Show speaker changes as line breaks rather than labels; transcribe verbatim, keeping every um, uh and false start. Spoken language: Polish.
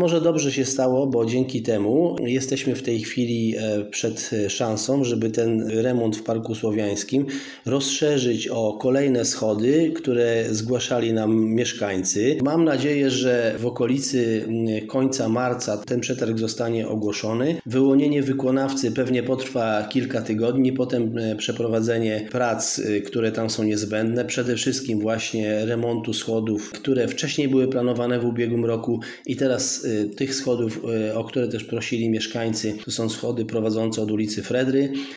może dobrze się stało, bo dzięki temu jesteśmy w tej chwili przed szansą, żeby ten remont w Parku Słowiańskim rozszerzyć o kolejne schody, które zgłaszali nam mieszkańcy. Mam nadzieję, że w okolicy końca marca ten przetarg zostanie ogłoszony. Wyłonienie wykonawcy pewnie potrwa kilka tygodni, potem przeprowadzenie prac, które tam są niezbędne, przede wszystkim właśnie remontu schodów, które wcześniej były planowane w ubiegłym roku i teraz tych schodów, o które też prosili mieszkańcy, to są schody prowadzące od ulicy Fredry